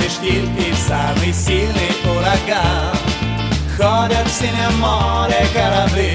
штиль и в самый сильный ураган ходят в синем море корабли.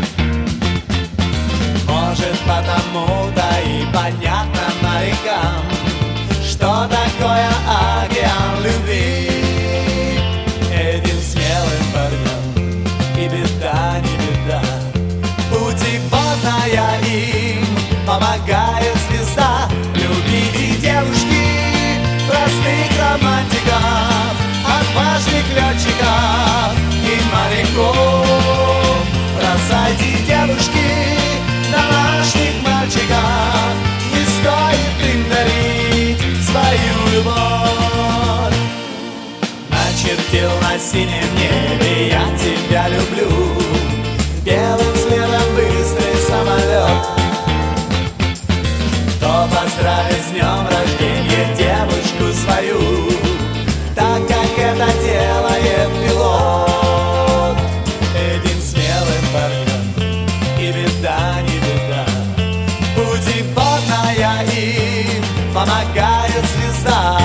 Может, потому-то и понятно морякам, что такое океан любви. Этим смелым парнем и беда, не беда, путеводная им помогает звезда. Любите, девушки, простых романтиков, отважных летчиков и моряков. Бросайте, девушки, домашних мальчиков, не стоит им дарить свою любовь. Начертил на синем небе я тебя люблю, белым следом быстрый самолет. Кто поздравит с днем рождения девушку свою, так как это делает пилот. Этим смелым парнем и беда, не беда, путеводная им помогает звезда.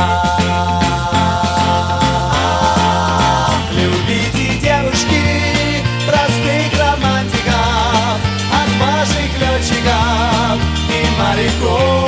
Любите, девушки, простых романтиков, отважных летчиков и моряков.